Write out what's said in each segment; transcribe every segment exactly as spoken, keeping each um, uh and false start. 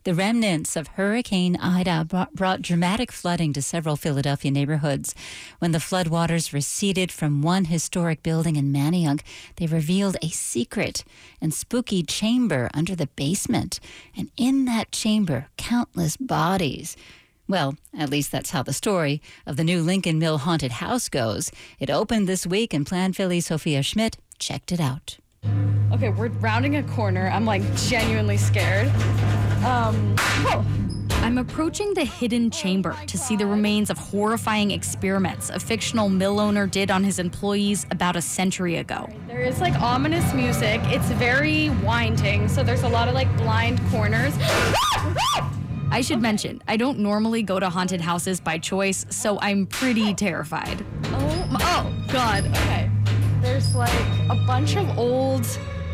The remnants of Hurricane Ida brought, brought dramatic flooding to several Philadelphia neighborhoods. When the floodwaters receded from one historic building in Manayunk, they revealed a secret and spooky chamber under the basement. And in that chamber, countless bodies. Well, at least that's how the story of the new Lincoln Mill haunted house goes. It opened this week, and Plan Philly's Sophia Schmidt checked it out. Okay, we're rounding a corner. I'm like genuinely scared. Um, whoa. I'm approaching the hidden chamber to see the remains of horrifying experiments a fictional mill owner did on his employees about a century ago. There is like ominous music. It's very winding, so there's a lot of like blind corners. I should mention, I don't normally go to haunted houses by choice, so I'm pretty terrified. Oh, my, oh God, okay. There's like a bunch of old,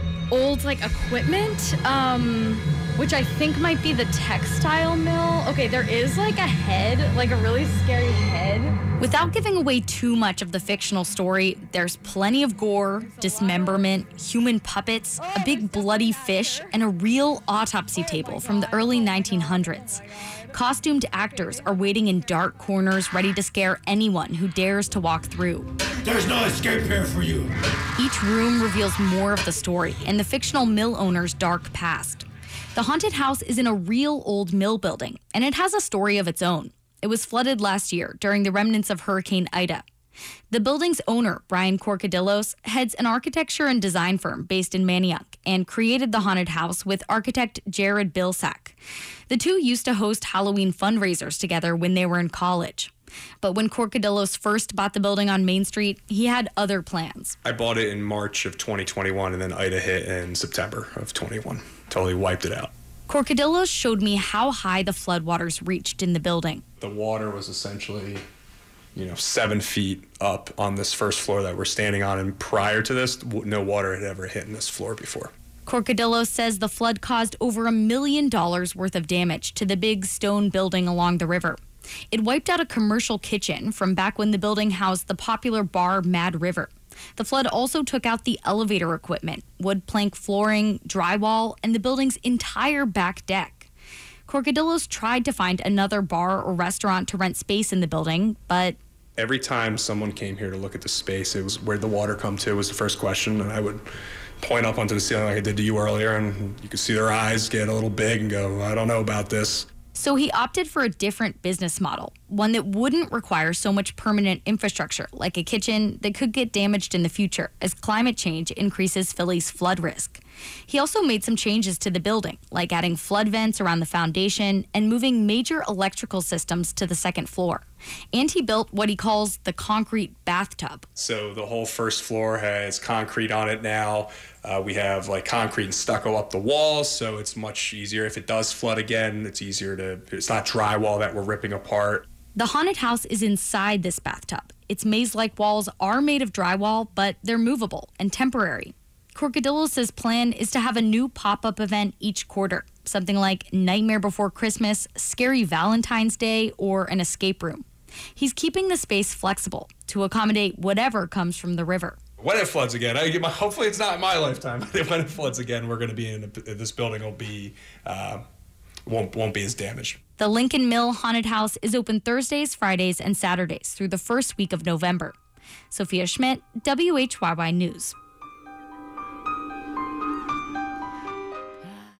old like equipment, um, which I think might be the textile mill. Okay, there is like a head, like a really scary head. Without giving away too much of the fictional story, there's plenty of gore, dismemberment, human puppets, a big bloody fish, and a real autopsy table from the early nineteen hundreds. Costumed actors are waiting in dark corners, ready to scare anyone who dares to walk through. There's no escape here for you. Each room reveals more of the story and the fictional mill owner's dark past. The haunted house is in a real old mill building, and it has a story of its own. It was flooded last year during the remnants of Hurricane Ida. The building's owner, Brian Corcadillos, heads an architecture and design firm based in Manayunk and created the haunted house with architect Jared Bilsack. The two used to host Halloween fundraisers together when they were in college. But when Corcadillos first bought the building on Main Street, he had other plans. I bought it in March of twenty twenty-one, and then Ida hit in September of twenty-one. Totally wiped it out. Corcadillos showed me how high the floodwaters reached in the building. The water was essentially, you know, seven feet up on this first floor that we're standing on, and prior to this, no water had ever hit in this floor before. Corcadillos says the flood caused over a million dollars worth of damage to the big stone building along the river. It wiped out a commercial kitchen from back when the building housed the popular bar Mad River. The flood also took out the elevator equipment, wood plank flooring, drywall, and the building's entire back deck. Corcadillos tried to find another bar or restaurant to rent space in the building, but every time someone came here to look at the space, it was where'd the water come to was the first question, and I would point up onto the ceiling like I did to you earlier, and you could see their eyes get a little big and go, I don't know about this. So he opted for a different business model, one that wouldn't require so much permanent infrastructure, like a kitchen that could get damaged in the future as climate change increases Philly's flood risk. He also made some changes to the building, like adding flood vents around the foundation and moving major electrical systems to the second floor. And he built what he calls the concrete bathtub. So the whole first floor has concrete on it now. Uh, we have like concrete and stucco up the walls, so it's much easier. If it does flood again, it's easier to, it's not drywall that we're ripping apart. The haunted house is inside this bathtub. Its maze-like walls are made of drywall, but they're movable and temporary. Corcadillos' plan is to have a new pop-up event each quarter, something like Nightmare Before Christmas, Scary Valentine's Day, or an escape room. He's keeping the space flexible to accommodate whatever comes from the river. When it floods again, I, hopefully it's not in my lifetime, but when it floods again, we're going to be in a, this building will be uh, won't won't be as damaged. The Lincoln Mill Haunted House is open Thursdays, Fridays, and Saturdays through the first week of November. Sophia Schmidt, W H Y Y News.